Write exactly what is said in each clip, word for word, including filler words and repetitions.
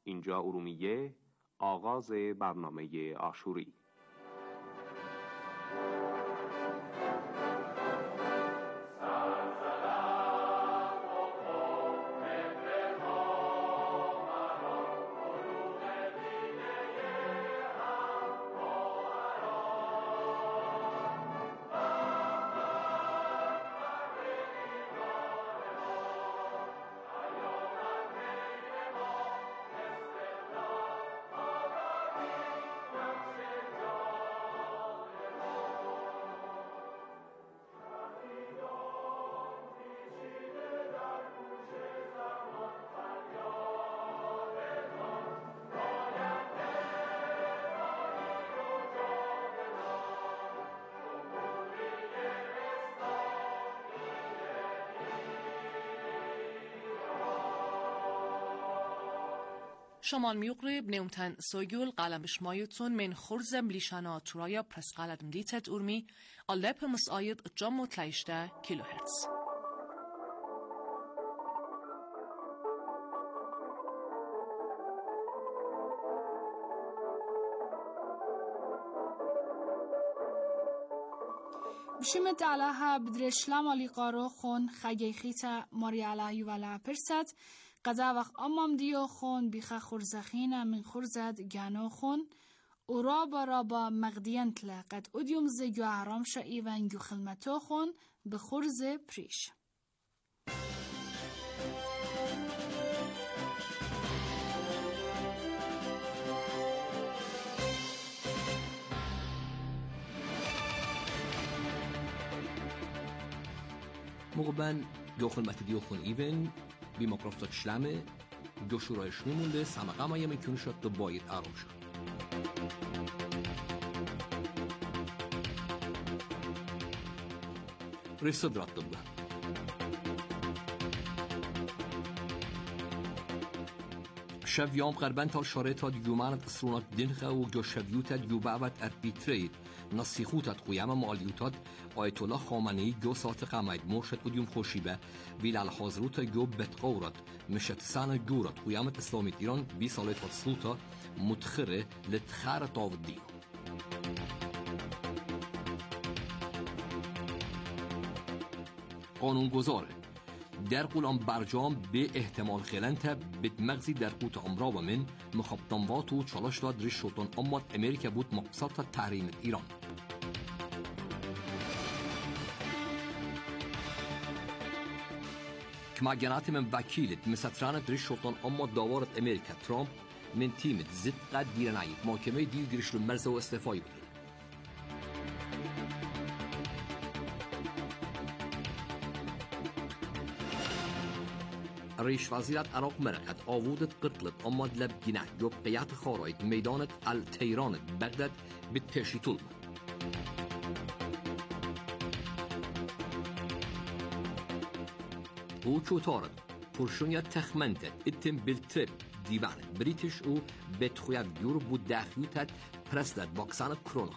اینجا ارومیه، آغاز برنامه آشوری. شمال ميقرب نومتن سويول قلم بشمايتون من خرزم ليشانا ترايا برس قلم ديتت أرمي اللاب مسايد جمو تلايشتا كيلو هرتز. بشمت علىها بدرشلام علي قارو خون خگی خیتا ماری علىها ولا پرسات قضا وقت امام دیو خون بیخ خورزخینا من خورزد گانو خون و رابا رابا مغدین تلاقت ادیوم زیگو احرام شا ایوان گو خلمتو خون بخورز پریش. مقبن دو خلمت دیو خون ایون بی مکروفتات شلمه دو شورایش نمونده سمقه ما یه کنو شد دو باید آرام شد. رسد رات دبه شب یام قربان تا شارطات یومانت اسرونات دنخه و جو شبیوتت یو بعوت اربیترید نصیحوتت قیام مالیوتات آیت الله خامنه‌ای جو ساعت قمید مرشد قدیم خوشیبه ویل الحاضروت جو بتقورت مشت سنه جورت قیامت اسلامی ایران بی سالت سلطه متخره لتخار تاودی قانون گذاره در قولان برجام به احتمال خلنت بد مغزی در قوت امرا و من مخابطنوات و چالش داد رشوتون امت امریکا بود مقصد تا تحریم ایران. کما جنات من وکیلت مسترانت رشوتون امت داورت امریکا ترامپ من تیمت زد قد دیرنایت محکمه دیو گرشلو مرز و استفایی بود. رئیس وزیرت عراق مرقت آوودت قتلت اماد لب گناه جو قیات خاراید میدانت التیرانت بغداد بتشیتول او چوتارد پرشونیت تخمنتت اتم بالترب دیوانت بریتش او بتخویت دیور بود داخلیتت پرستت باکسان کرونا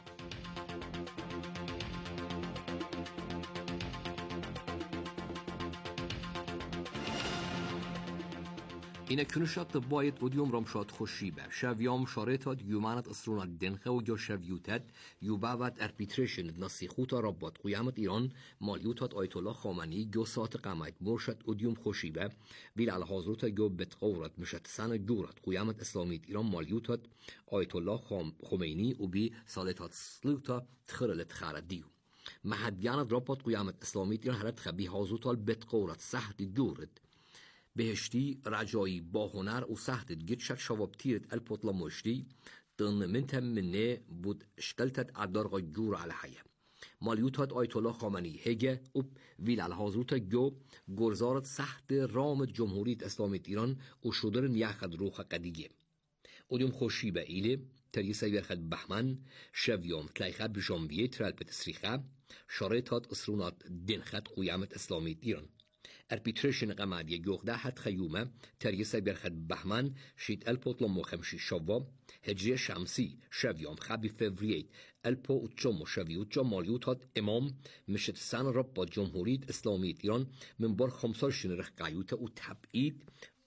اینه کنشات باید ودیوم رمشات خوشی به شویام شارطات یومانت اسرونات دنخه و یا شویوتت یو باوت اربیتریشن نصیحوتا ربات قیامت ایران مالیوتات آیت الله خامنه‌ای گو ساعت قمید مرشد ودیوم خوشی به ویل الحاضروتا گو بتقورت مشت سنه جورت قیامت اسلامی ایران مالیوتات آیت الله خمینی و بی سالتات سلوتا تخرلت خاردیو محدیانت ربات قیامت اسلامی ایران هرت خبی حاضروتا بتقورت سحت جورت بهشتی رجایی با هنر و سخت گیت شد شواب تیرت الپوتلا مشتی دن منتم منه بود شتلتت عدارغا جور علیه مالیوتات آیت الله خامنه‌ای هگه اوب ویل الحاضروت جو گرزارت سخت رام جمهوریت اسلامی ایران و شدر نیاخد روخ قدیگه اودیم خوشی به ایله تریسه برخد بهمن شویام تلیخه بجانویه ترال بتسریخه شارطات اسرونات دنخد قیامت اسلامی ایران اربیتریشن قمادی گوخده حد خیومه تریسه برخد بهمن شید الپوتلا مخمشی شوا هجری شمسی شویام خبی فوریت الپو و چم و شوی و چم مالیوتات امام مشت سن رب با جمهوریت اسلامی ایران من بار خمسال شنرخ قیوته و تبعید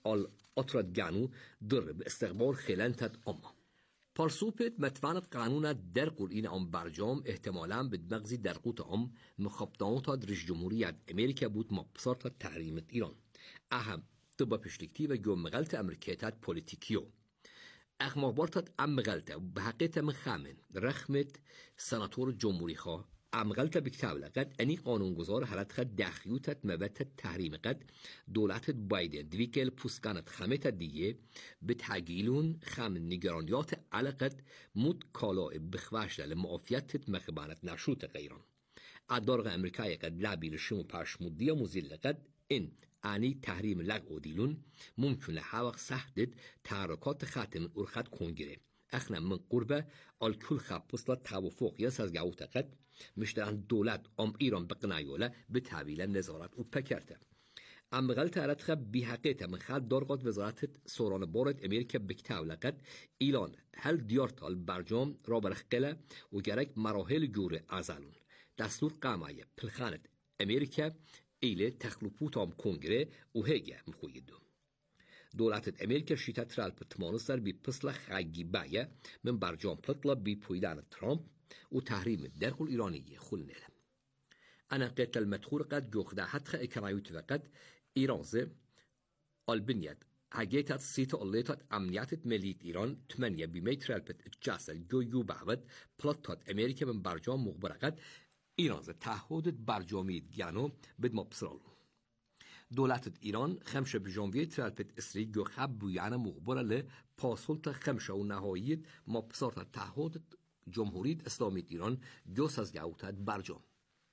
آل أطرد جانو در به استقبال خلانتت أما پارسوپت متواند قانون در قرین ام برجام احتمالاً به مغزی در قوت ام مخابطانات رئیس جمهوریت امریکا بود مبصر تا تحریم ایران اهم طبع پشتکتی و جو مغلط امریکایت پولیتیکیو اخمابارتت ام مغلطه به حقیقت من خامن رخمت سناتور جمهوری خواه ام غلطه بکتاب لقد انی قانونگذار حالت خد داخلیوتت مبتت تحریم قد دولتت بایدن دویکل پوسکانت خمت دیگه به تحگیلون خم نگرانیات علقت مود کالا بخواش لمعافیتت مخبانت نشوت غیران ادارق امریکای قد لابیل شمو پاشمودی و مزیل قد این انی تحریم لغو دیلون ممکن لحاوق سهدد تحرکات خاتم ارخد کنگره اخنا من قربه آل کل خب پسلا توافق یا سازگاوت قد مشتران دولت ام ایران بقنایوله به تعویل نظارت او پکرته ام غلط علت خب بی حقیقت من خد دارقات وزارت سوران بارد امریکا بکتاو لقد ایلان هل دیارتال برجام را برخقله و گرک مراحل جور ازالون دستور قامایه پلخانت امریکا ایله تخلوپوت هم کنگره و هگه مخویدو دولت امریکا شیطه ترالب تمانستر بی پسلا خاگی بایه من برجام پتلا بی پویدان ترامپ و تحریم درخل ایرانی خل نیله انا قتل مدخول قد جوخده حتخ اکرایوت وقت ایرانزه البنیت حقیقت سیت الیتات امنیت ملیت ایران تمنیه بی میترالبت جاسل جو یو بعد پلاتات امریکا من برجام مخبره قد ایرانزه تعهدت برجامی گیانو بد مبصرالو دولت ایران خمشه به ژانویه ترالپت اسری جو خب بویانه مخبره ل پاسولت خمشه و نهاییت مبصرت تعهدت جمهوریت اسلامی ایران جو سازگاوتت برجام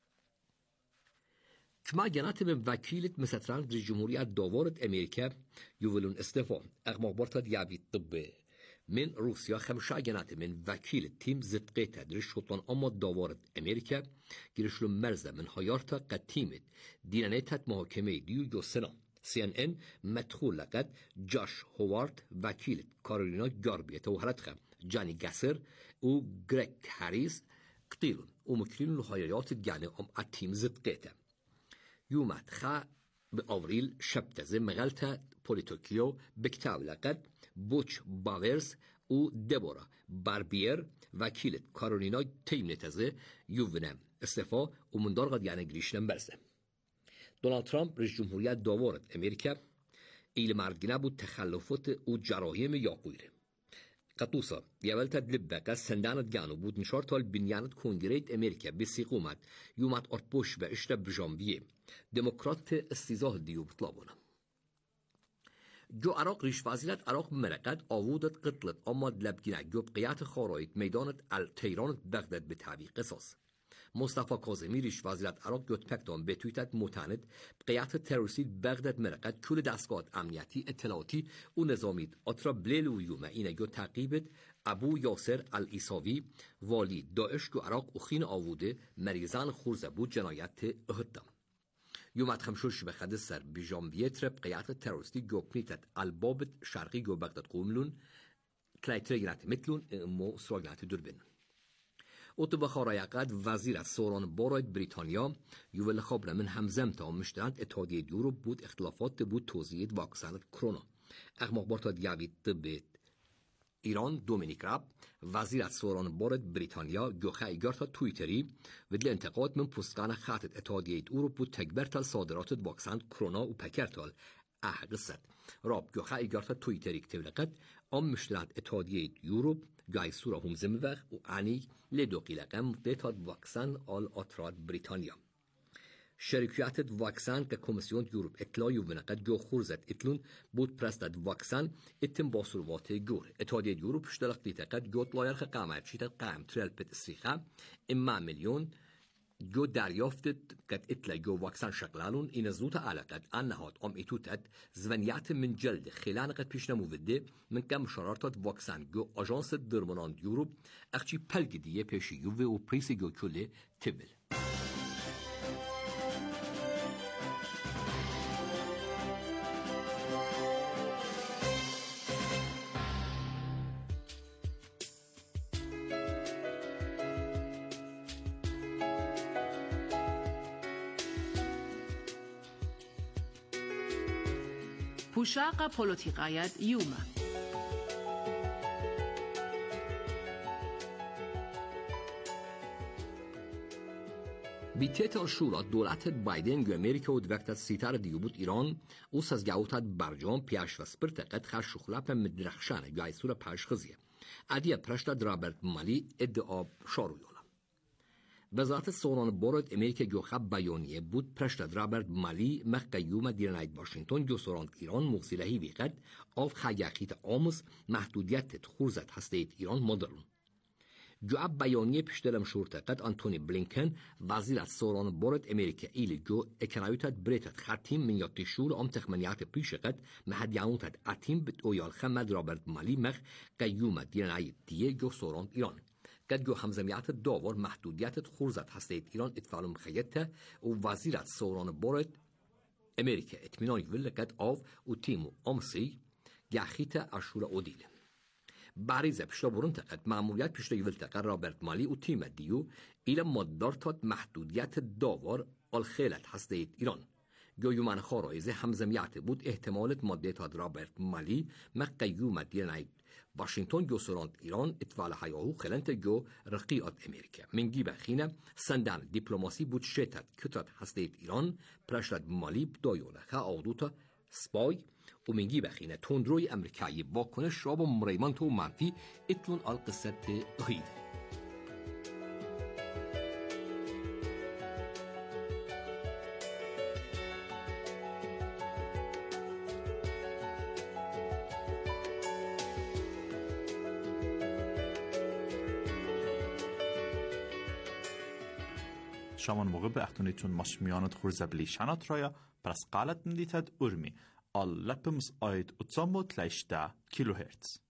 کما جنات من وکیلت مستران در جمهوریت داورت امریکا یولون استفا اغمابارتت یابی طبه من روسیا خمسه جنات من وکیل تیم زدقیت در شطان اما داورت امریکا گیرشلو مرزه من هایارتا قدیمت دینانیتت محاکمه دیو جو سنا سی ان ان مدخول لقد جاش هوارد وکیل کارولینا گاربیت و هرتخم جانی گسر و گرگ هریس قتیلون و مکلین لحایات گانه ام اتیم زدقیت یومد خا به آوریل شبتزه مغلطه پولیتوکیو بکتاو لقد بوچ باورز و دبورا باربیر وکیلت کارولینا تیم نتزه یوونم استفا و مندار قد یعنی گریشنم برزه دونالد ترامپ رئیس جمهوریت داورت امریکا ایل مردگینه بود تخلفات و جراحیم یاقویره قطوسا یولتد لبقه سندانت گانو بود نشار تال بنیانت کنگریت امریکا بسیقومت یومت ارتبوش به اشتر بجانبیه دموکرات استیزاه دیو بطلابونه جو عراق ریش وزیرت عراق مرقد آوودت قتلت اما لبگینه جو بقیت خارایت میدانت التیرانت بغداد به تعبی قصاص مصطفی کاظمی ریش وزیرت عراق گوت پکتان به تویتت متند بقیت تروریستی بغداد مرقد کل دستگاه امنیتی اطلاعاتی و نظامیت اترا بلیل و یومه اینه گو تعقیبت ابو یاسر العیساوی والی داعش جو عراق و خین آووده مریضان خورزه بود جنایت اهدام یومت خمشوش به خد سر بیجانویه تر بقیت تروریستی گو کنیتت البابت شرقی گو بغداد قوملون کلیتر گنات متلون مو سراغنات دربن اوتو بخارای قد وزیر سوران باراید بریتانیا یوول خبر من همزم تا مشترند اتحادیه یورو بود اختلافات بود توزیع واکسن کرونا اخماق بارتا دیوید طب ایران دومینیک راب وزیر سوران باراید بریتانیا گوخه ایگارتا تویتری و دل انتقاد من پستقان خاطت اتحادیه یورو بود تکبرتال صادرات واکسن کرونا و پکرتال احقصد راب گوخه ایگارتا تویتری کتولقد ام مشترند اتحادیه یورو جای سورا هم زموخ و انی لدوقی لقم دیتاد واکسن آل آتراد بریتانیا شرکیت واکسن که کمیسیون یوروپ اطلاعی و ونقد جو خورزت اتلون بود پرستد واکسن اتم باسروات جور اتحادیه یوروپ اشتراک دیتقد جوت لایرخ قامت شیتت قام ترل پت استریخه اما میلیون جو دریافتت قد اطلاع جو واکسن شغلالون این زوت علاقت انهات ام ایتوتت زونیات من جلد خلان قد پیش نموده من کم شرارتات واکسن جو آژانس درمانان یوروپ اخچی پلگ دیه پیشی یووه و پریسی جو کله تبل پوشاق پولوتیقایت یومه. بیتیت شورا دولت بایدن گو امریکا و دوکتت سیتر دیو بود ایران او سز گاوتت برجام پیش و سپرتقت خر شخلپ مدرخشانه گوی سور پاش خزیه. عدیه پرشت رابرت مالی ادعا شارویولا. وزارت سوران بورد امریکا گو خب بیانیه بود پرشت رابرت مالی مقیوم دیرناید واشنگتن گو سوران ایران مغزیلهی ویقت آف خیاقیت آموز محدودیت خورزت هستید ایران مدرن. جو بیانیه پشتلم شورتقت آنتونی بلینکن وزیر سوران بورد امریکا ایلی جو اکنایوتت بریتت خطیم من یاتی شور ام تخمنیات پیشقت مهدیانوتت اتیم بد اویال خمد رابرت مالی مخ قیوم دیرناید دیه جو سوران ایران قد جو همزمیات داور محدودیت خورزت هستید ایران اتفالم خیته و وزیر سوران بورد امریکا اتمنای ولقت آف و تیمو امسی گاخیت اشور اودیل باريزة بشتا برنتقد معموليات بشتا يفلتقى رابرت مالي و تيمة ديو إلى مدارتات محدوديات الداور الخيلت حسديت إيران جو يومان خارائزة همزميات بود احتمالت ماديتات رابرت مالي مقيومة دينايد واشنطن جو سورانت إيران اتفال حياهو خلنت جو رقيقات أمريكا من جيبه خينة سندان ديبلوماسي بود شتت كتات حسديت إيران پرشت مالي بدايوله خا آودوتا سپای و منگی بخینه تندروی امریکایی واکنش را با مریمانت و منفی اتون القصه غیب شامان موقع به اختونیتون مشمیانت خورزبلی شنات رایا پرس قالت ندیتد ارمی آل لپمز آید اتزامو تلیشده کیلو هرتز.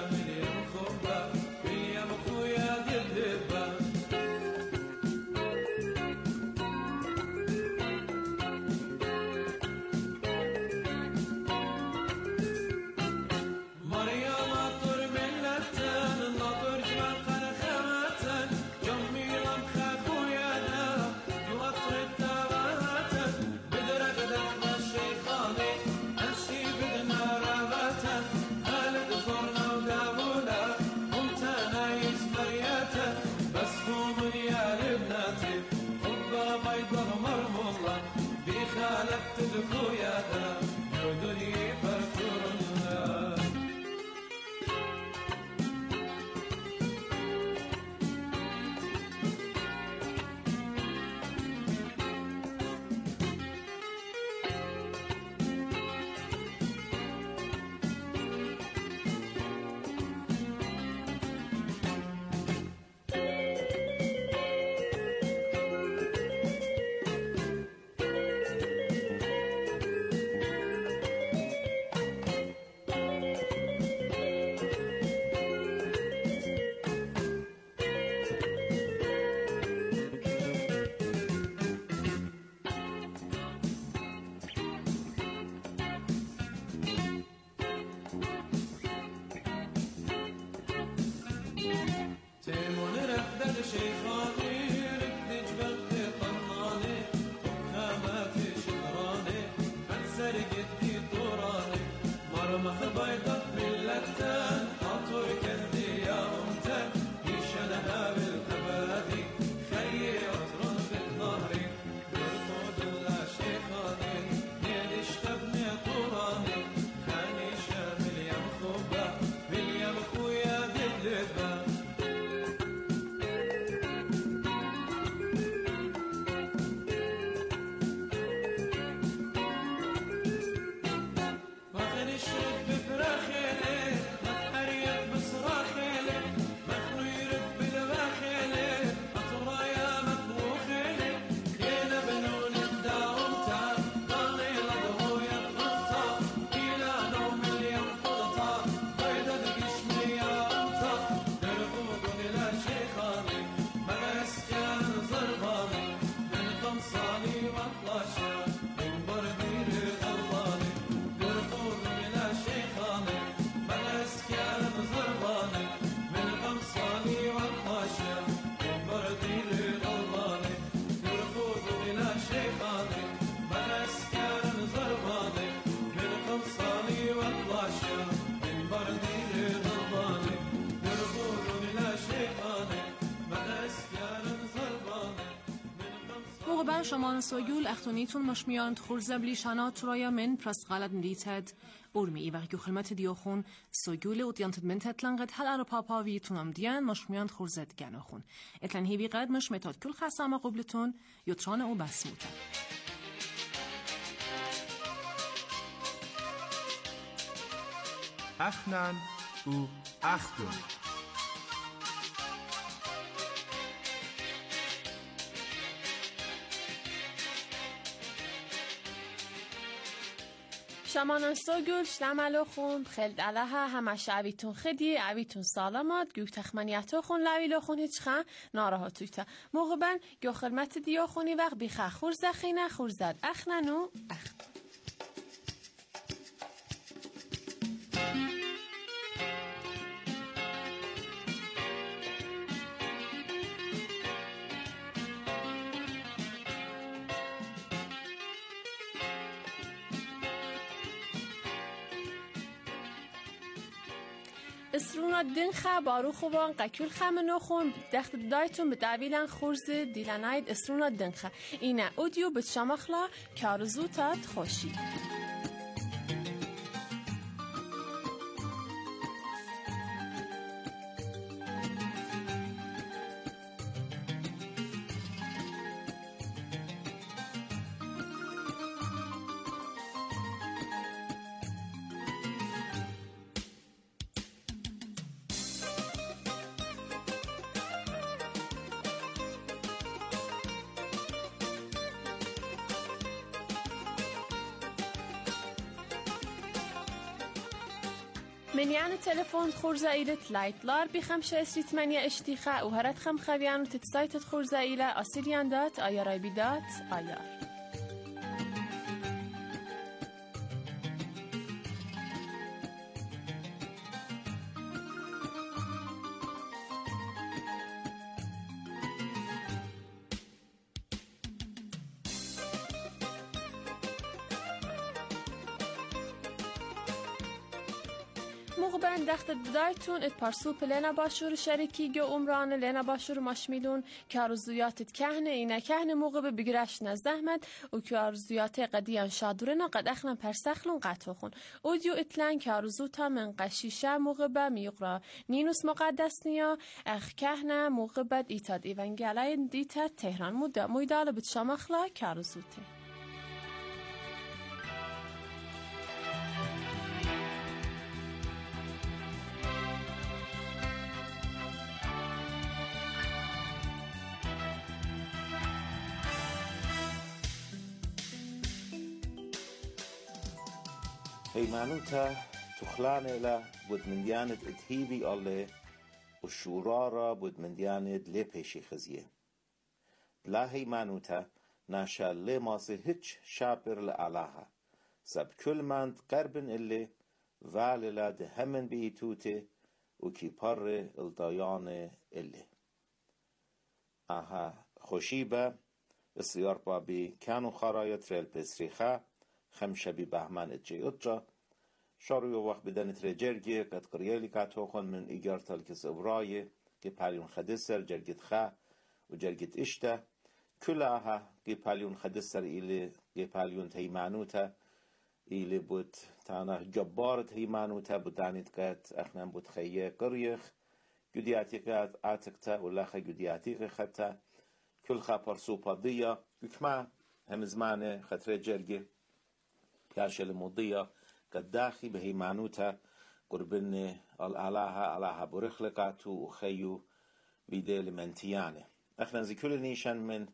موقع شمان سوگول اختونیتون مشمیان خورزب لیشانات رایا من پرس غلط مدیتد ارمی و که خدمت دیوخون سوگول اتیانت من تطلنقت هل ار پاپا ویتون ام دیان مشمیان خورزد گناخون اتلن هی بیقد مش متاد کل خسام قبلتون یوتران او بسموتن اخنن او اختون شمانان سوگل شتملو خون خلد علیها همش عویتون خدی عویتون سالامات گوی تخمنیتو خون لویلو خون هیچ خان نارها تویتا موقع بن گو خدمت دیا خونی وقت بیخه خورزه خینه خورزد اخننو اخن اسرونا دنخه بارو خوبان قکول خمنو خون دخت دایتون به دویلن خورز دیلناید اسرونا دنخه اینه اودیو به شمخلا کارزو تات خوشی من یعنی تلفن خورزه ایلت لایتلار بی خمشه اسریت منیا اشتیخه و هرت خم خویانو تتسایتت خورزه ایله آسیریان دات آیارای بیدات آیار. موقع دخت بدایتون ات پارسوپ لینا باشور شریکی گو عمران لینا باشور ماشمیلون که آرزویاتت کهنه اینه کهنه موقع به بگرش نزدهمت و که آرزویات قدیان شادورنا قد اخنا پرسخلون قطع خون اودیو اتلن که آرزو تا من قشیشه موقع به میقرا نینوس مقدس نیا اخ کهنه موقع بد ایتاد ایونگلای دیتا تهران مودا مویدال بد شامخلا که آرزوته. هيمانوتا تخلان إلى بود من ديانة اتهيبي الله والشورارة بود من ديانة لبيشي خزيه لا هيمانوتا ناشا لي ماسي هيتش شابر لعلاها سب كل ماند قربن اللي واللا دهمن بيتوتي وكي پر الضيان اللي آها خوشيبه السيار بابي كانوا خرايط ريل بسريخا خمشه بی بهمن اتجی اتجا شاروی وقت بدنت رجرگی قد قریالی که توخون من ایگار تلکس ابرای که پلیون خدسر جرگت خا و جرگت اشته کلاها که پلیون خدسر ایلی که پلیون تیمانوتا ایلی بود تانا جبارت هیمانوتا بودانید قد اخنان بود خیه قریخ گودیاتی قد آتکتا و لخه گودیاتی خطا کل خا پرسو پادیا بکما هم زمان خطر جرگی ياشل المضية قد داخي بهيمانوتا قربن الألاها ألاها برخلقاتو وخيو بيديل منتيانه اخنا زكول نيشان من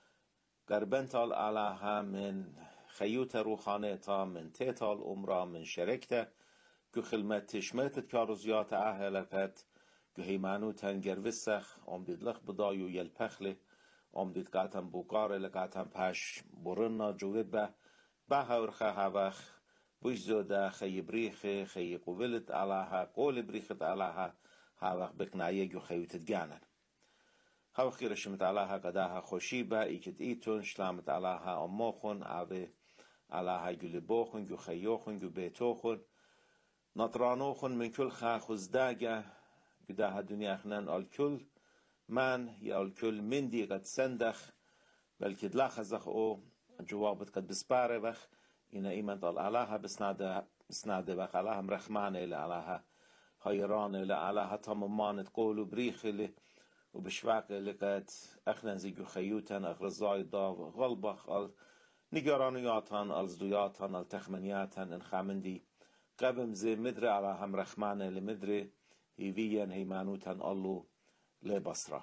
قربنتا الألاها من خيوتا روخانيتا من تيتا الأمرا من شركتا كو خلمت تشمتت كارزيات أهلكت كو هيمانوتا نجروسخ أمدد لخ بدايو يلپخله أمدد قاتم بوقار لقاتم پاش برنا جوید به باهور خواهوخ بجزوده خی بریخ خی قولت علاها قول بریخت علاها هاوخ بکنایه جو خیوتت گانن هاوخ خیرشمت علاها قداها خوشیبه ایکت ایتون شلامت علاها اموخون عوه علاها گل بوخون جو خیوخون جو بیتوخون نطرانوخون من کل خواه خزداگه قداها دنیا اخنان الکل من یا الکل من دی قد سندخ بلکه دلاخزخ او جوابت قد بسباره وخ إنا إيمان طال علاها بسناده بسناده وخ علاها مرخمانه إلى علاها هيرانه إلى علاها طممان تقولوا بريخ إلي وبشواق إلي قد أخنا زيجو خيوتان أغرزاي ضاو غلبخ ال نجارانياتان الزدوياتان التخمنياتان انخامندي قبم زي مدري علاها مرخمانه إلي مدري هيويان هيمانوتان اللو لبصرة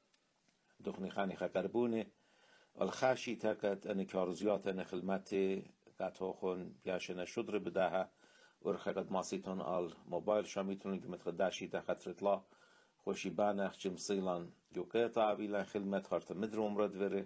دخني خاني خقربونه الخاشي تاكت أن كارزيات أن خلمتي قطعون بياشنا شدر بداها ورخة قد ماسيتون الموبايل شاميتون كمت خداشي تاخت رطلا خوشي بانخ جمصيلان يوكيتا عبيلا خلمت خارت مدروم ردوره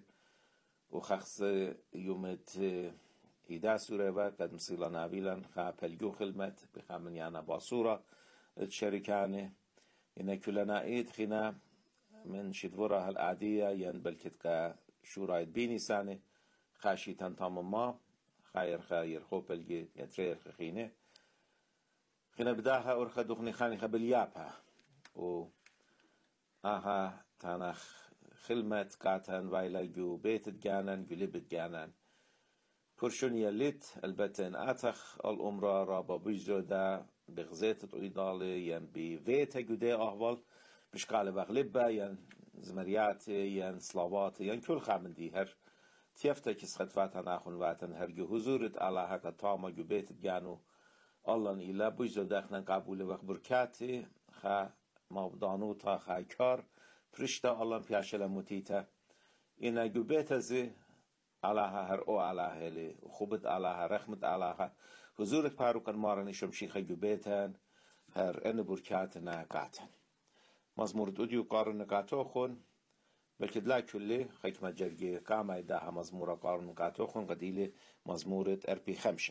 وخخص يومت إيدا سورة قد مصيلان عبيلا خا پليو خلمت بخامن يانا باسورة الشركانه إن كلنا إيد خنا من شدورها العادية ين بلكت كا شورايد بيني سانه خاشي تنتام ما خير خير خوب الجي يترير خينه خنا بداها أرخى دخني خاني خبليابها و آها تانخ خلمت قاتن ويلا جو بيت جانن جلبت جانن كرشون يليت البتن آتخ الأمرا رابا بيزودا بغزيت طويدالي ين بيفيت جودي أهوال بشقال بغلبة ين زمريات ين سلاوات ين كل خامندي هر تيفتا كس خطفاتن آخون واتن هر جو حضورت على حقا تاما جو بيت جانو الله إلا بيزودا خنا قبول وقت بركاتي خا مابدانو تا خا كار پرشتا الله پیاشل متیتا اینا جو بیت زی علاها هر او علاها لی خوبت علاها رحمت علاها حضورت پاروکن مارنی شمشیخ جو بیتن هر ان بركاتنا قاتن مزمور دوديو قارن قاتوخون بلكد لا كله حكمة جرجي كاما يداها مزمور قارن قاتوخون قديله مزمورة اربي خمسة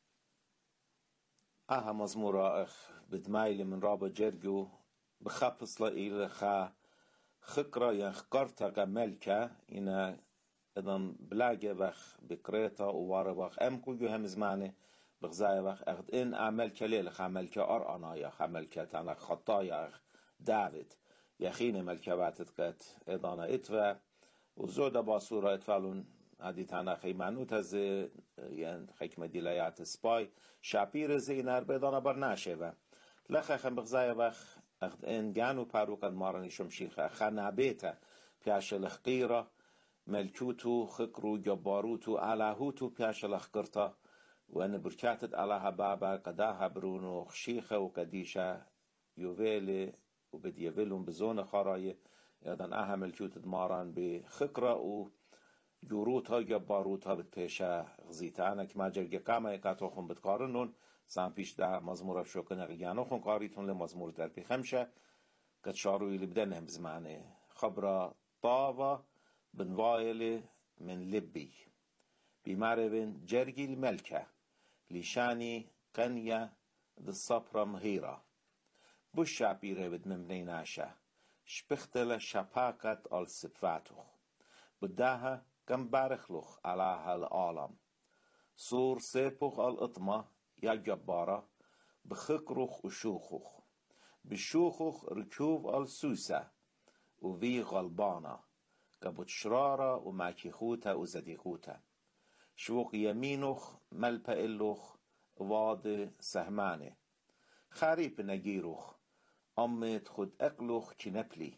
اها مزمورة اخ بدمايل من رابا جرجو بخابص لإله خا خقرة ينخقرتا قملكا إنا إذن بلاجة بخ بكريتا ووارا بخ أم كل هم زمانه بغزايا بخ أخد إن عمل كليل خامل كأر أنايا خامل كتانا خطايا داود يخين ملكة باتت قت إذانا إتفا وزودة باصورة إتفالون هذه تانا خيمانو تز يعني حكمة ديلايات سباي شابير زينار بيضانا برناشه با لخا خم بغزايا بخ أخد إن جانو باروكا مارني شمشيخة خانا بيتا بياش الخقيرة ملكوتو خقرو جباروتو علاهوتو بياش الخقرتا وأن بركاتت علاها بابا قداها برونو خشيخة وقديشة يوفيلي وبديفيلون بزون خراية يدن أها ملكوتت مارن بخقرة و جوروتها جباروتها بتبيشة غزيتانا كما جرگه كاما يكاتوخن بتقارنون سام پیش ده مزمور شوكن غيانو خون قاريتون لمزمور در بي خمسة قد شاروي اللي بدنهم بزمانه خبرة طاوة بن وايل من لبي بماربن جرجي الملكة لشاني قنية بالصبرة مهيرة بشعبي ربد من بنيناشا شبختل شباكت السبفاتوخ بداها كم بارخلوخ على هالعالم صور سيبوخ الأطمة يا جبارة بخكروخ وشوخوخ بشوخوخ ركوب السوسة وفي غلبانة كبت شرارة وماكيخوتا وزديخوتا شوق يمينوخ ملبا إلوخ واد سهمانة خريب نجيروخ أمت خد أقلوخ كنبلي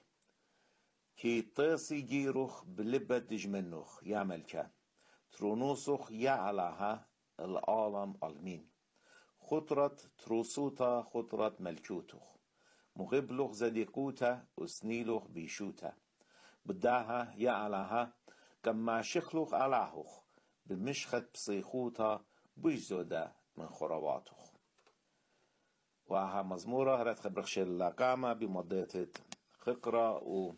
كي طيسي جيروخ بلبة دجمنوخ يا ملكة ترونوسوخ يا علاها العالم المين خطرة تروسوتا خطرة ملكوتوخ مغبلوخ زديقوتا وسنيلوخ بيشوتا بداها يا علاها كما شخلوخ علاهوخ بمشخت بصيخوتا بيزودا من خراباتوخ وها مزمورة هرات خبرخش اللاقامة بمضيتة خقرة و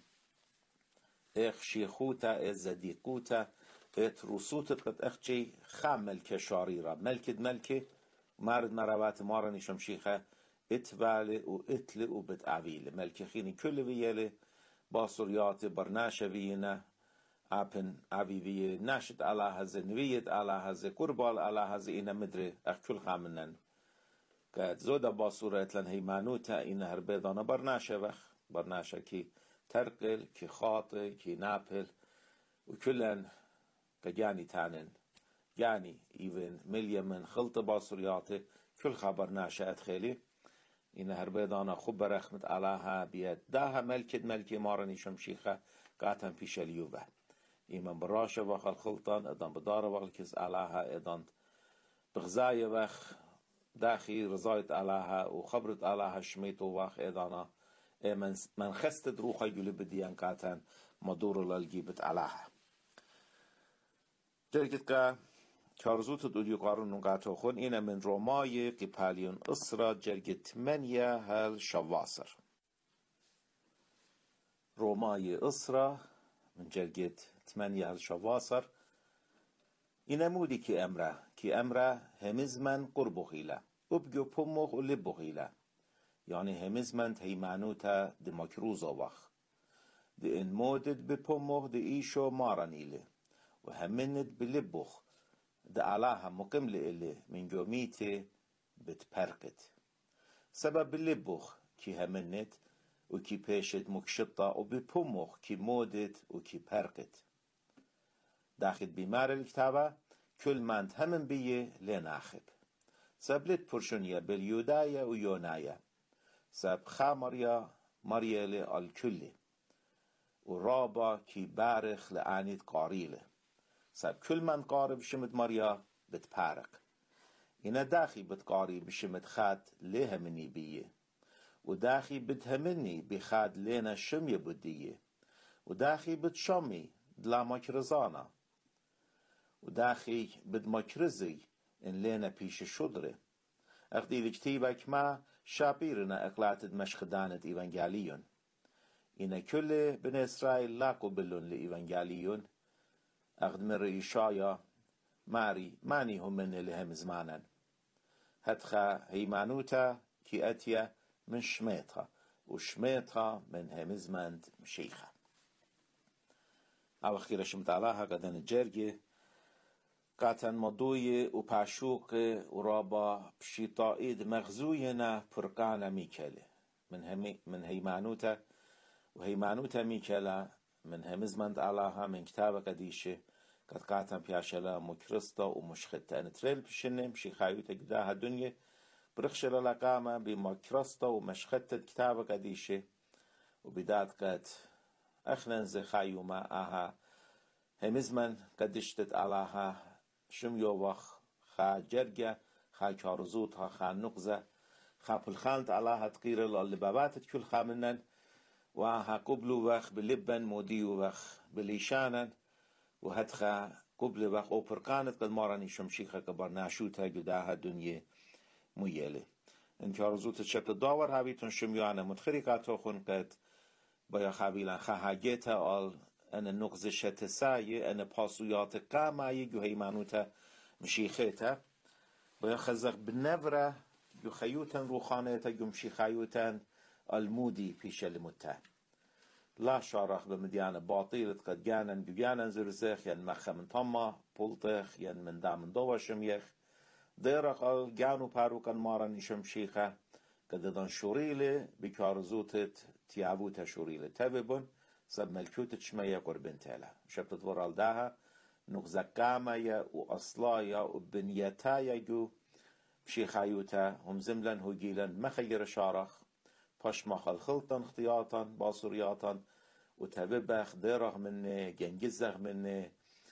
اخ شيخوتا الزديقوتا ات روسوتا قد اخشي خام ملكة شاريرة ملكة ملكة مارد مروات مارني شمشيخة اتبالي و اتلي و بتعويلي ملكة خيني كل فيالي باصرياتي برناشة فينا ابن عبيبية ناشد على هذا نويت على هذا قربال على هذا إنا مدري أخ كل خامنن قد زودا باصورة لن هيمانوتا إنا هربيضانا برناشة بخ برناشة كي ترقل كي خاطئ كي نابل وكلن كجاني تانن يعني إيفن مليا من خلط باصورياتي كل خبرناشة أدخلي إنا هربيضانا خبر أخمت علىها بيد داها ملكة ملكة مارني شمشيخة قاتن بيش اليوبة إيمان براشة وخ الخلطان إدان بدارة وخ الكز علىها إدان بغزاية وخ داخي رزايت علىها وخبرت علىها شميتو وخ إدانا من من خست دروخة يقول بديان قاتن مدور للجيبت علىها جرقت كا كارزوت دوديو قارن نقاطو خون إنا من روماي قباليون إسرا جرقت منيا هال شواصر روماي إسرا من جرقت ثمانية هال شواصر إنا مودي كي أمره كي أمره همزمن قربو خيلة وبقو بموخ ولبو خيلة يعني همزمن هيمانوتا دمكروزا وخ دي إن مودد ببموخ دي إيشو مارانيلي وهمند بلبوخ ده علاها مقيم لإلي من جوميتي بتبرقت سبب اللبوخ كي همنت وكي بيشت مكشطة وببموخ كي مودت وكي برقت داخل بمار الكتابة كل مانت همن بيه لناخب سبلت برشونيا باليودايا ويونايا سب خامريا مريالي الكلي ورابا كي بارخ لعنيد قاريله سب كل من قارب شمت مريا بتبارق إنا داخي بتقاري بشمت خاد ليها مني بيه وداخي بتهمني بخاد لينا شمية بديه وداخي بتشمي دلا مكرزانا وداخي بدمكرزي إن لينا بيش شدره أخدي الكتيبك ما شابيرنا أقلات مشخدانة إيفانجاليون إن كل بني إسرائيل لا قبلون لإيفانجاليون أخد من رئيشايا ماري ماني هم من لهم زمانا هتخا هيمانوتا كي أتيا من شميتها وشميتها من هم زمان مشيخة أو أخيرا شمتعلاها قدن الجرجي قاتن مضوية وباشوقة ورابا بشيطائد مغزوينا فرقانا ميكالي من هم من هيمانوتا وهيمانوتا ميكالا من هم زمان تعلاها من كتابة قديشة قد قاتن بياشلا مكرستا ومشخطة نتريل بشنة مشي خايوتا قداها الدنيا برخشلا لقامة بمكرستا ومشخطة كتابة قديشة وبدات قد أخننز خايوما آها همزمن قدشتت علاها شميووخ خا جرجة خا كارزوتها خا نقزة خا بلخانت علاها تقير اللي باباتت كل خامنن وها قبلو وخ بلبن موديو وخ بليشانن وهدخا قبل وخ اوبرقانت قد ماراني شمشيخة كبرناشوتها قداها دنيا ميالي ان كارزوت الشبت داور هابيتون شميوانا متخريقاتو خون قد بايا خابيلان خاهاجيتا آل أن النقز الشتساية أن باسويات قاماية جو هيمانوتا مشيخيتا بايا خزق بنفرة جو خيوتان روخانيتا جو مشيخايوتان المودي بيش المتا لا شارخ بمديانة باطيلة قد جانا جو جانا زرزيخ ين مخا من طمع بولتخ ين من دامن دوا شميخ ديرق آل جانو باروكان ماران شمشيخة قد دان شوريلي بكارزوتت تيابوتا شوريلي تاببون سب ملكوت شمية قربن تالا شبتت ورال داها نغزقامية وأصلايا وبنيتايا جو بشيخايوتا هم زملن هجيلا مخير شارخ باشمخ الخلطن اختياطا باصرياطا وتاببخ ديرغ مني جنجزغ مني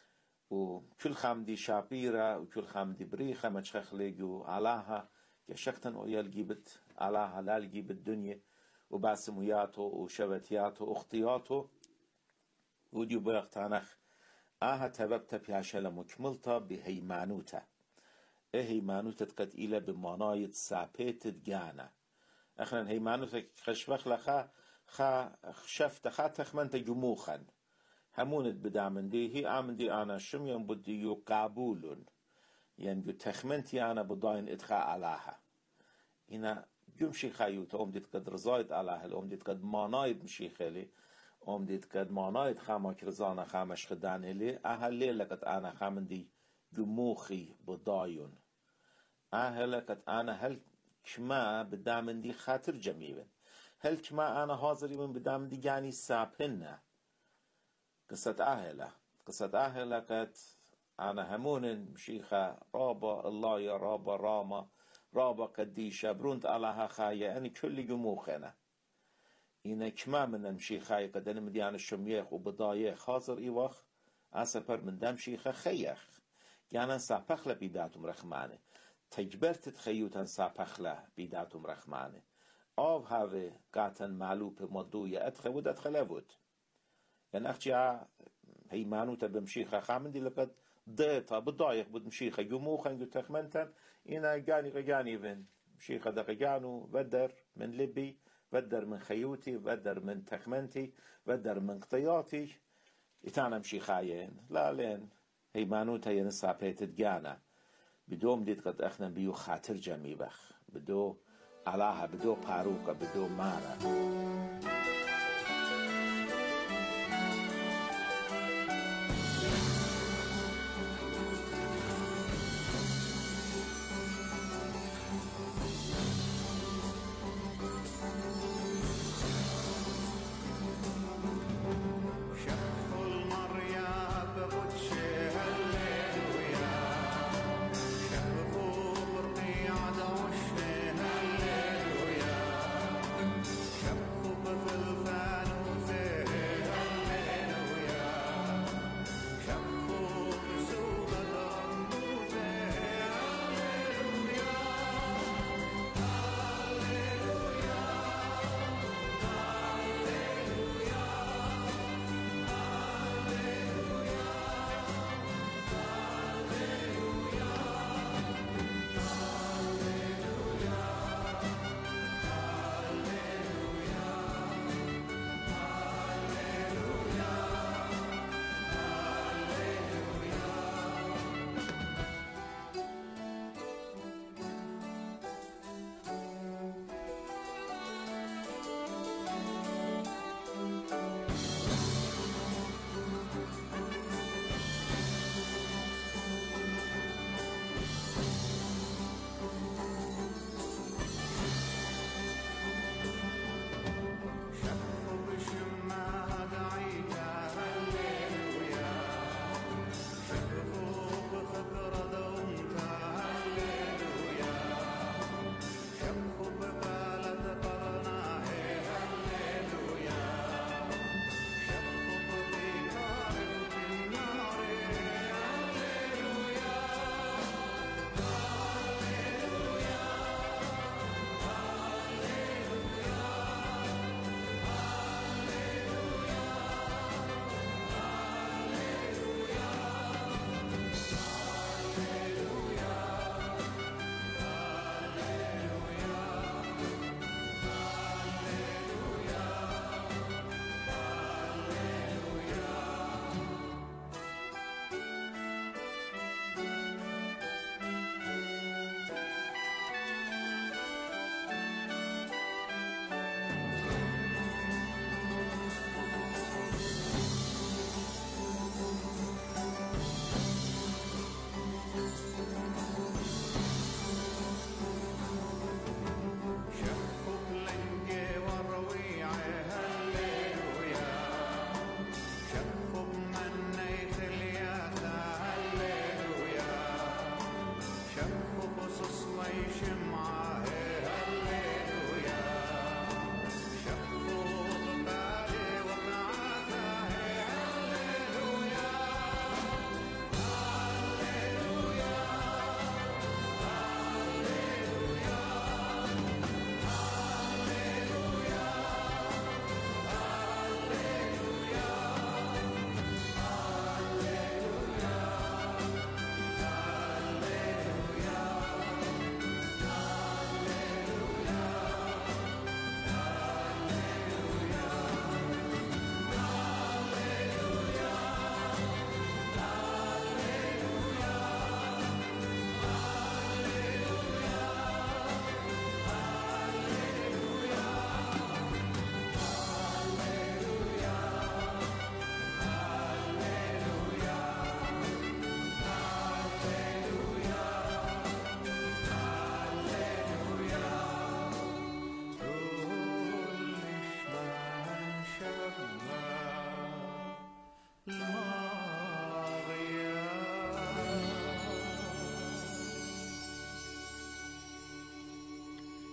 وكل خامدي شابيرة وكل خامدي بريخة مجخخ ليجو علاها كشكتن ويال جيبت علاها لال جيبت الدنيا وباسمياته وشبتياته واختياته وديو بيختانخ آها تببت بياشلا مكملتا بهيمانوتا إيه هيمانوتا قد إلا بمانايت سابيت جانا اخنا هيمانوتا خشبخ لخا خا شفت خا تخمنت جموخا همونت بدامن دي هي آمن دي أنا شميان بدي يو قابولون يعني تخمنتي أنا بداين إدخاء علاها هنا جمشي خايوتا أمدت قد رزايد علاها أمدت قد مانايد مشي خالي أمدت قد مانايد خامك رزانا خامش خدان إلي أهل لقد أنا خامن دي جموخي بدايون أهل لقد أنا هل كما بدامن دي خاطر جميل هل كما أنا حاضري من بدامن دي يعني سابنا قصة أهلا قصة أهلا قد أنا همون مشيخة رابا الله يا رابا راما رابا قديشة برونت علىها خايا أنا كل جموخنا إنا كما من مشيخة قد أنا مديان الشميخ وبضايخ خاصر إيوخ أسفر من دم شيخة خيخ يعني سابخلة بيداتهم رخمانه تجبرت تخيوتن سابخلة بيداتهم رخمانه آو هاوه قاتن معلوب مدوية أدخل ود أدخل أود يعني أختي هيمانوتا بمشيخة خامن دي لقد ضيطة بضايق بود مشيخة جموخا جو تخمنتن إنا جاني غجاني بن مشيخة دقجانو ودر من لبي ودر من خيوتي ودر من تخمنتي ودر من قطياتي إتانا مشيخاين لا لين هيمانوتا ينسى بيت جانا بدوم ديت قد أخنا بيو خاطر جمي بخ بدو علاها بدو باروكا بدو مارا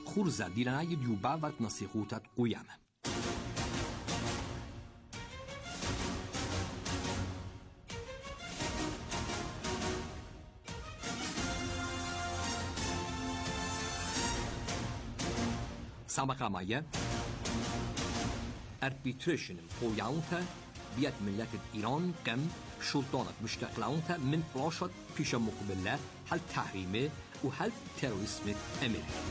خورزه دیلنای دیوبا و نصیحوتت قیامه. سابقا مایه اربیتریشن قویانتا بیاد ملت ایران کم سلطانت مشتقلانتا من بلاشت پیش مقبله هل تحریمه و هل تروریسم امریکا.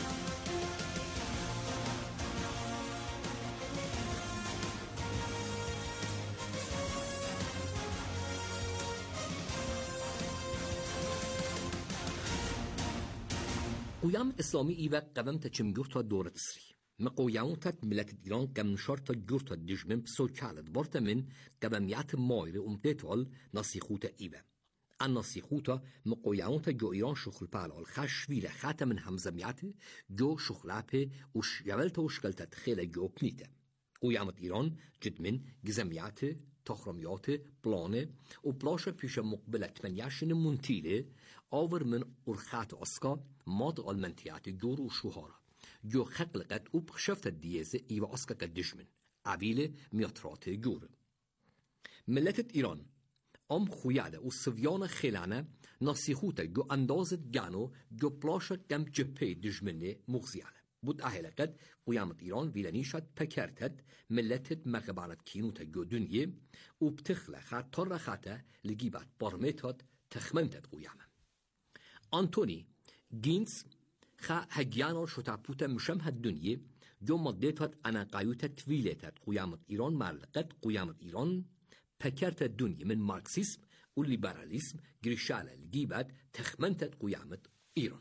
قیام اسلامی ایوه قوام تا چمگورتا دورت سری. مقویانتا ملت ایران کم نشارتا جورتا دجمن بسو کالت بارتا من قواميات مايري امتتال نصيحوتا ایوه. النصيحوتا مقويانتا جو إيران شخل بالال الخشويلة خاتا من همزميات جو شخلابه وشيولتا وشكلتا تخيلة جو بنيتا. قيامت إيران جد من جزميات تخرميات بلانه وبلاشة بيشا مقبلة تمنياشن منتيلة آور من أرخات أسكا ماد المنتيات جور وشوهارا جو خلقت وبخشفت الديازة إيوه أسكا كدجمن عبيلة مياترات جور. ملت إيران ام خویاده و سویان خیلانه نصیحوتا جو اندازت گانو جو پلاشت کم جپه دجمنه مغزیانه. بود اهلقت قیامت ایران ویلنیشت پکرتت ملتت مغبانت کینوتا جو دنیه و بتخله خاطر رخاته لگیبت بارمیتات تخمنتت قیامه. آنتونی گینز خا هجیانا شتابوتا مشمه الدنيا جو مدتت انا قايوتا ويلتت قيامت ايران معلقت قيامت ايران فكرت الدنيا من ماركسيسم والليبراليسم جريشالة الجيبات تخمنتت قيامة إيران.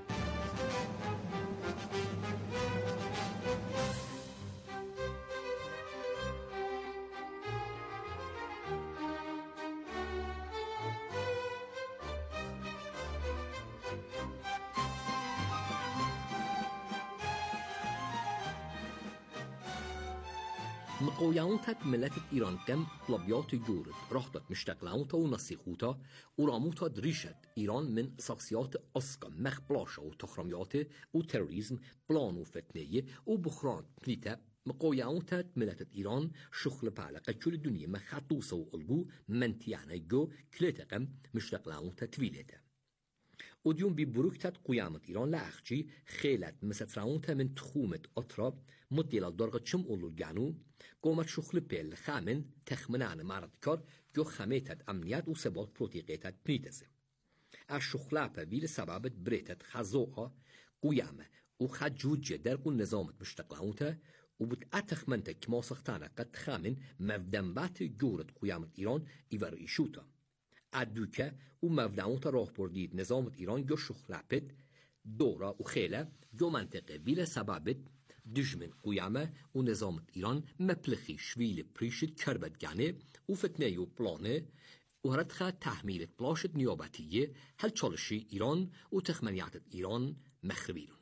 مقويانتت ملت إيران كم طلبيات جورد رحتت مشتقلانتا ونصيحوتا وراموتا دريشت إيران من شخصيات أسكا مخبلاشا وتخرميات وتروريزم بلان وفتنية وبخران بنيتا. مقويانتت ملت إيران شخل بعلاقة كل الدنيا مخطوصة وقلقو منتيانا جو كلتقم مشتقلانتا تويلتا. وديوم ببروكتت قيامة إيران لأخجي خيلت مسترانتا من تخومة أطراب مديلا درجة شم أولو الجانو قومت شخل بيل خامن تخمنان معرضكار جو خميتت أمنيات و سبات بروتيقيتت بنيتزم. الشخلابة بيل سبابت بريتت خزوها قيامة و خجوجة درقو نظامت مشتقلانتا و بود أتخمنتا كما سختانا قد خامن مفدنبات جورت قيامة إيران إيوار إيشوتا. ادوکه و مبدعوت راه بردید نظامت ایران جو شخلپت دورا و خیله جو منطقه بیل سبابت دجمن قیامه و نظامت ایران مپلخی شویل پریشت کربتگانه و فتنه و پلانه و هردخه تحمیلت پلاشت نیابتیه هل چالشی ایران و تخمنیاتت ایران مخربیرون.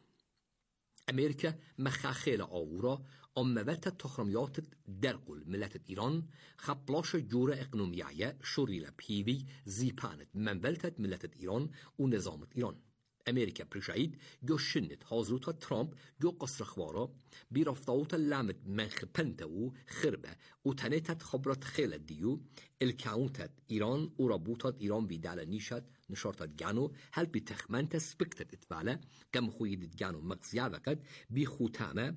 امریکا مخاخيل آورا أموات تخرميات درقل ملت إيران خبلاش جورة إقنومية شوريلا بيوي زيبانت منبلتت ملت إيران ونظامت إيران. امریکا پرشاید جو شنت حاضروتا ترامپ جو قصر خوارا بیرفتاوتا لامت منخپنتا و خربه و تنیتت خبرت خیل دیو الکاونتت ایران و رابوتات ایران بیدال نیشت نشارتت گانو هل بی تخمنت سپکتت اتواله کم خویدت گانو مغزیا وقت بی خوتامه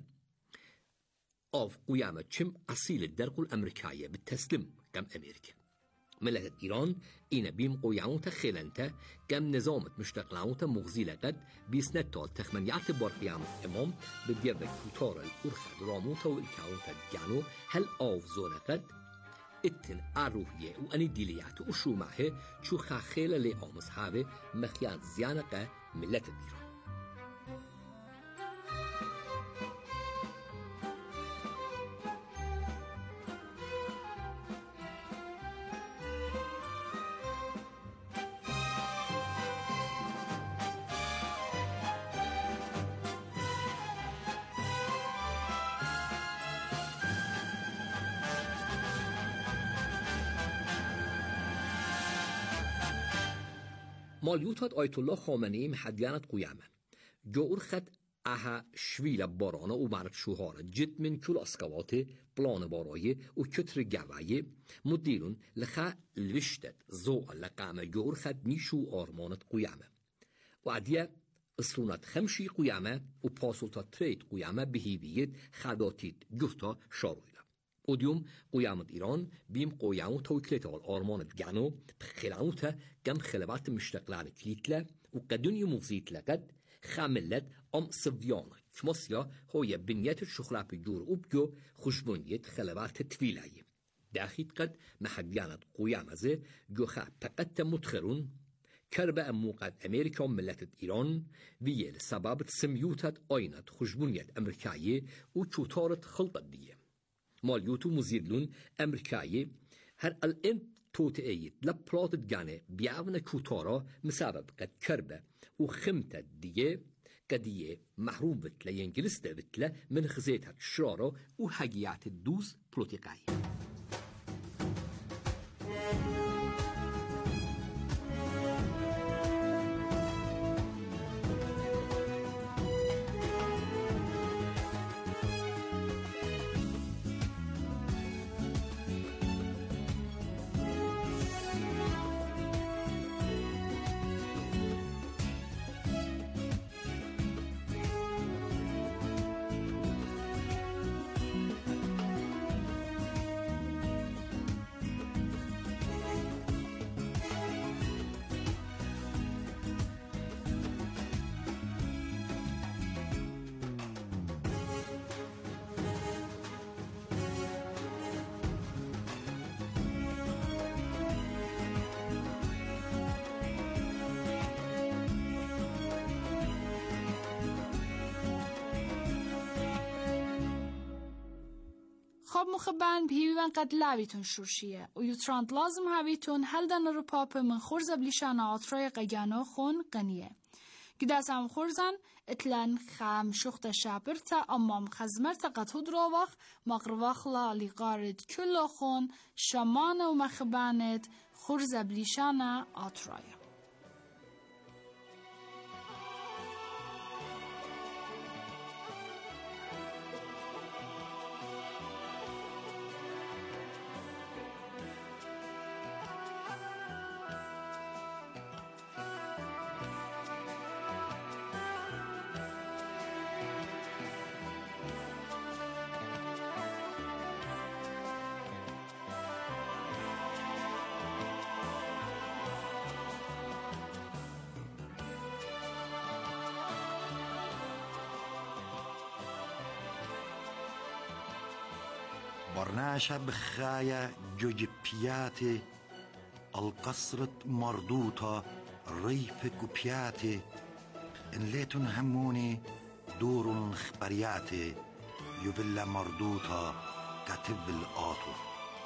آف قیامه چم اصیل درقل امریکایه بالتسلیم کم امریکا. ملت ایران این بیم قویانوتا خیلنتا کم نظامت مشتقلانوتا مغزیل قد بیسنتا تخمنیات بار قیامت امام بدیو کوتار الارخد راموتا و الکاونتا جانو هل آف زور قد اتن اروحیه و انی دیلیات و شومعه چو خاخیل لی آمز هاوه مخیان زیانقه ملت ایران. مالیوتات آیت الله خامنه‌ای محدیانت قیامه جو ارخد اها شویل بارانه و مرد شوهاره جد من کل اسکوات بلان بارایی و کتر گوایی مدیلون لخا لشتت زو لقامه جور خد نیشو آرمانت قیامه و عدیه اسرونت خمشی قیامه و پاسولتا ترید قیامه بهیویت خداتید جفتا شارویله اودیوم قیامت ایران بیم قیامو توکلت آل آرمانت گانو بخلانوتا گم خلوات مشتقلان کلیتله و قدونی مغزیت لقد خاملت ام سویانه کماسیا هوی بنیت شخلاب جور اوبگو خوشبونیت خلوات تویلایی داخیت قد محقیانت قیامزه جوخا پقت متخرون کربه موقع امریکا ملت ایران ویل سبب سمیوتت آینت خوشبونیت امریکایی و چوتارت خلطت دیه مالیوتو مزیدلون امریکایی هر الان توتئیت لپلاتت جانه بیاون چوتارا مسبب قد کربه و خمتت دیه قدیه محروم بتلا ینجلس بتلا من خزيتها شرارة وحاجيات الدوز بلوتيقاي خب مخبن بهیوان قد لعبیتون شورشیه و یوتراند لازم هاویتون هل دن رو پاپ من خورزه بلیشان آترای قیانو خون قنیه گداس هم خورزن اتلان خام شخت شابرتا امام خزمرتا قطود رواخ مقرواخلا لیقارد کلو خون شمان و مخبانت خورزه بلیشان آترای برناشا بخايا جوج بياتي القصرة مردوطة ريف كوبياتي إن ليتن هموني دور خبرياتي يبلا مردوطة كتب الآطور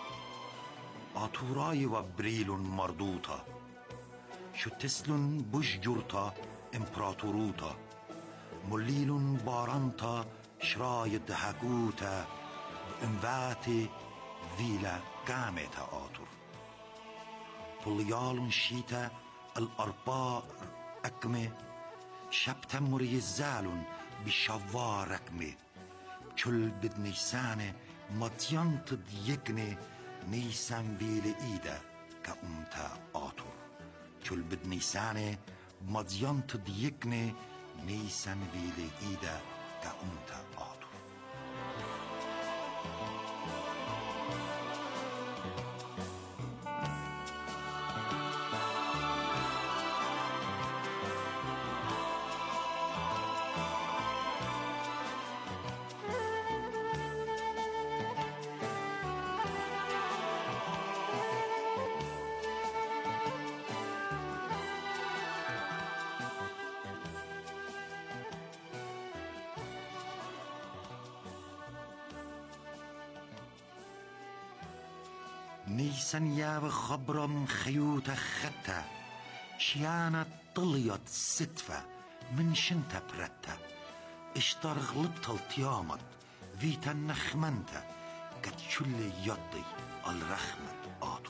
آطوراي وبريل مردوطة شو تسلن بشجرطة إمبراطوروطة مليل بارنطة شرايد هاكوتا انواتي فيلا قامت آطر طليال شيتا الأرباء أكمي شبتا مريزال بشوار أكمي كل بد نيسان مطيانت ديكني نيسان فيلا إيدا كأمتا آطر كل بد نيسان مطيانت ديكني نيسان فيلا إيدا كأمتا آطر نيسان يا خبرم خيوت خطة شيانة طليت ستفة من شنتا برتا اشتر غلبت الطيامت فيتا نخمنتا كتشل يضي الرخمة آطر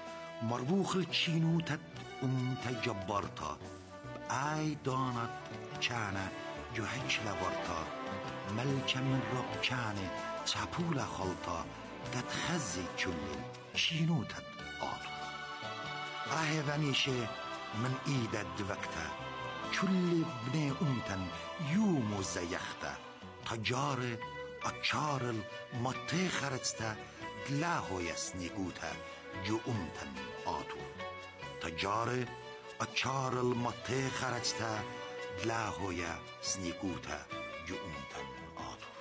مربوخ التشينوتت أمتا جبرتا بآي دانت چانه جو هچ لورتا ملک من رب چانه چپول خلطا قد خزی چلی چینوتت آتو آه ونیشه من ایدد وقتا چلی بني امتن یومو زیختا تجار اچار المطي خرجتا دلاهو يسنيقوتا جو امتن آتو تجار اچار المطي خرجتا دلاهو يسنيقوتا جو امتن آتو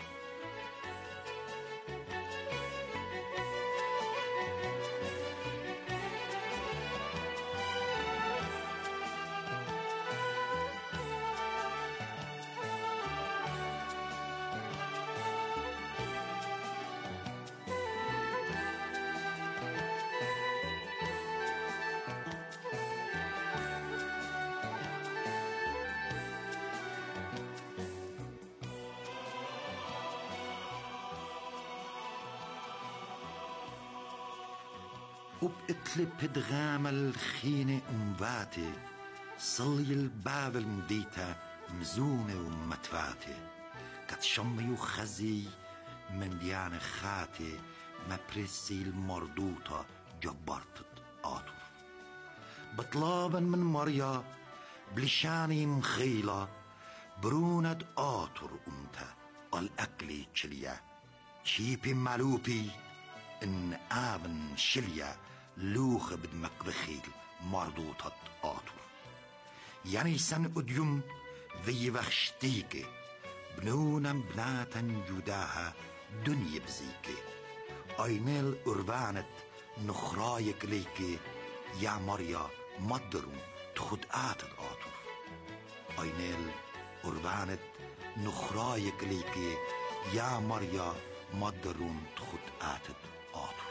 وبقتل بدغام الخينة أمباتي صلي الباب المديتة مزونة ومتفاتي كت شمي وخزي من ديان خاتي ما برسي المردوطة جبرت آتو بطلابا من مريا بلشاني مخيلة برونة آتر أمتا الأكلي تشليا شيبي مالوبي إن آبن شليا لوخ بدمك بخيل مردوطة آتور يعني سن أديم ذي وخشتيك بنونا بناتا جداها دنيا بزيك أينال أربانت نخرايك ليك يا مريا مدرون تخد آتت آتور أينال أربانت نخرايك ليك يا مريا مدرون تخد آتت آتور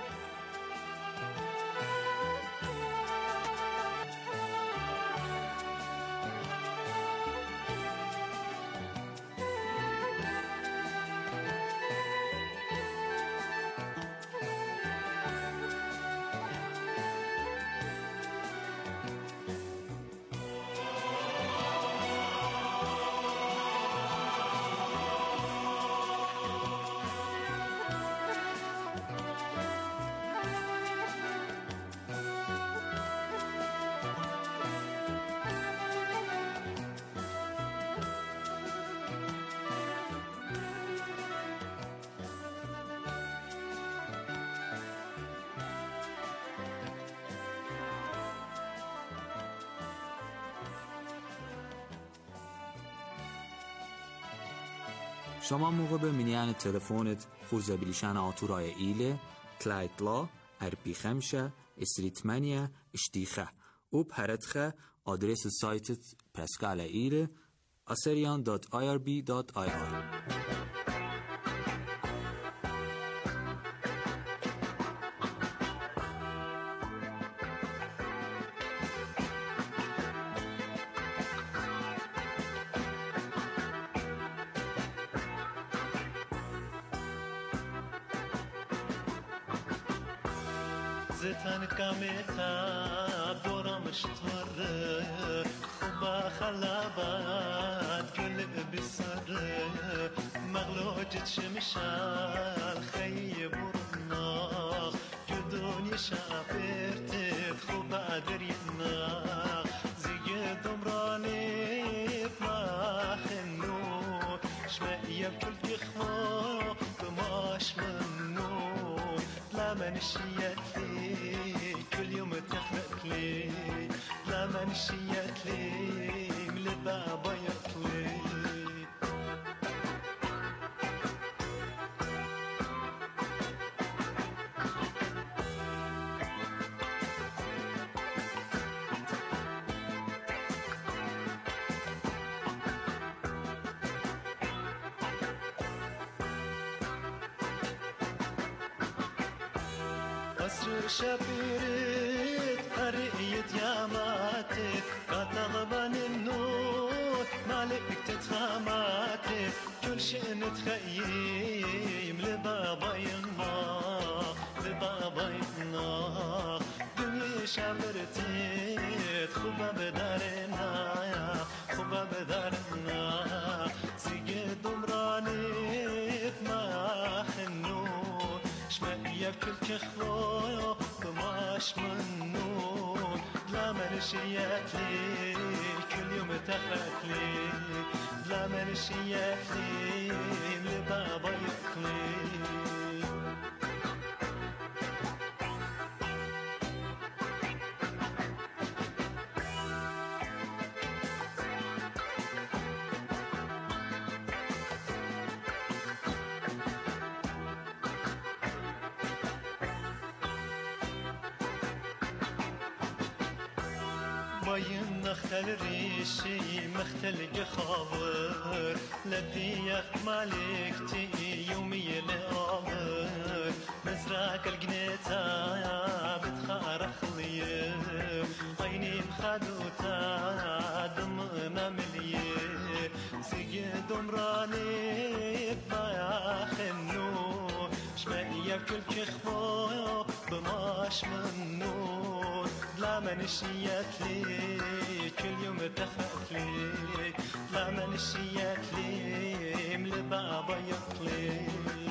شما موقع به منیان تلفونت خوزه بلیشان آتورای ایله کلایتلا ارپی خمشه استریتمانیا اشتیخه او پرتخه آدرس سایتت پرسکال ایله assyrian dot i r b dot i r. زتن كاميتا دورا مشتور خوبا خلابات قلب بسر مغلوج تشمشال خيب ورناخ جدوني شافرت خوبا درينا زي دمراني ما خنو شمية بكل يخمو بماش منو لا منشيتي كل يوم تخلق لي لا منشيت لي من البابا يطلي قصر شبيرت قرية ياماتك قطغبان النور مالك تتخاماتك كل شيء نتخيم لبابا ينار لبابا ينار دنيا شامرتي خوبا بدارنا خوبا بدارنا شمعي بكل خوايا بماش منون لا منشيات لي كل يوم تخلق لي لا منشيات لي لبابا يقلي باين نختل ريشي مختل خابر لدي مالكتي يومي لآمر مزراك القنيتا بتخارخ لي عيني مخدوتا دمنا ملي سيد دمراني بايا خنو شمعي بكل كخفايا بماش منون لا منشيات لي كل يوم تخاف لي لا منشيات لي مل بابا يقلي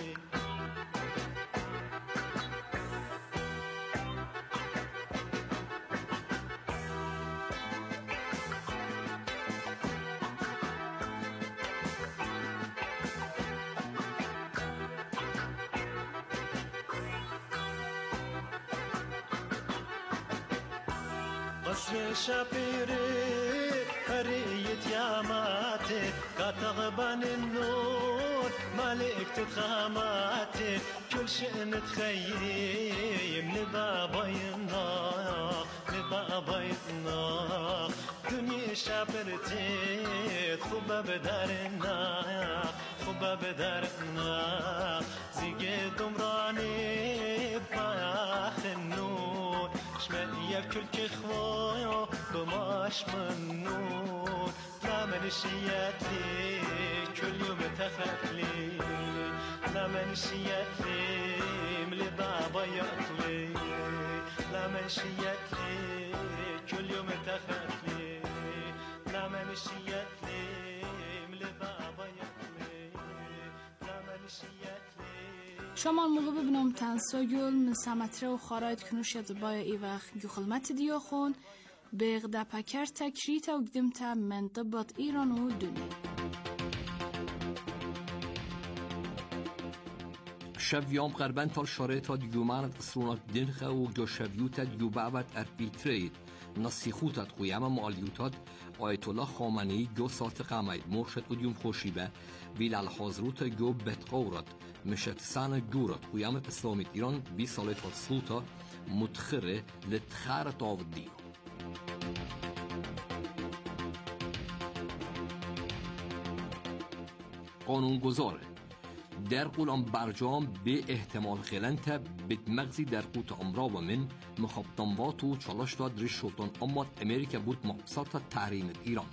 قصر شابيري هرية ياماتي كتغبان النور مالك تتخاماتي كل شيء تخيم لبابا يناق لبابا يناق دنيا شابرتي خبا بدارنا خبا بدارنا زيجي دمراني باخ النور شمعي بكل كخوايا بماش منون لا منشيات لي كل يوم تخاف لي لا منشيات لي ملي بابا يقلي لا منشيات لي كل يوم تخاف لي لا منشيات لي ملي بابا يقلي لا منشيات شما موقع ببنم تنسوگل من سمتره و خارایت کنوشت بای ای وقت گخلمت دیاخون بغدا پکر تکریت و گدمت من طبط ایران و دنیا شویام قربان تال شرایط دیومانت اصرونات دنخه و جو شویوت دیوبعوت اربیترید نصیخوتت قویم مالیوتات آیت الله خامنه‌ای جو سات قامید مرشد قدیوم خوشیبه ویلال حاضروت جو بتقورت مشت سان جورت قیامت اسلامی ایران بی سالت و سلطه متخره لتخارت آود دیو قانون گذاره در قولان برجام به احتمال خلنت بد مغزی در قوت امرا و من مخابطنوات و چالش داد ریش شلطان امات امریکا بود مقصد تحریم ایران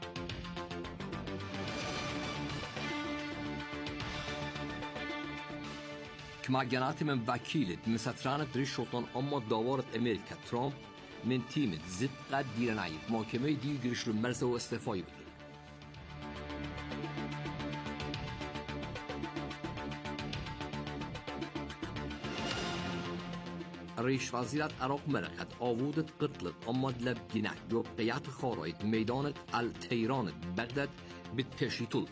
كمعجنات من وكيلة مساترانة ريش شلطان أما داوارت أمريكا ترامب من تيمة زد قد ديران عيد محكمة دي جريش المرزة واستفاي بده رئيس وزيرة عراق مرقت آوودت قتلت أما دلب جناح جو قيات خارايت ميدانت التيرانت بغداد بتبشيتول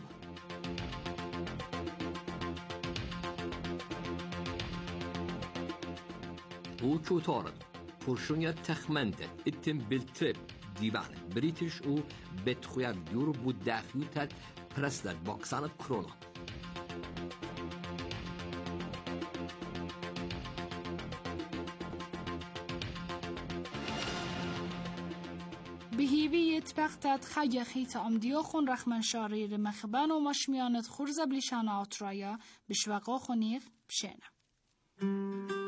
او چوتارد پرشونیا تخمنده اتم بالترب دیوان بریتش او بتخویا دیور بود داخیوتت پرستر باکسانت کرونا بهیویت وقتت خیلی خیت امدیا خون رخمن شاریر مخبن و مشمیانت خورز بلیشان آترایا بشوقا خونیق بشنم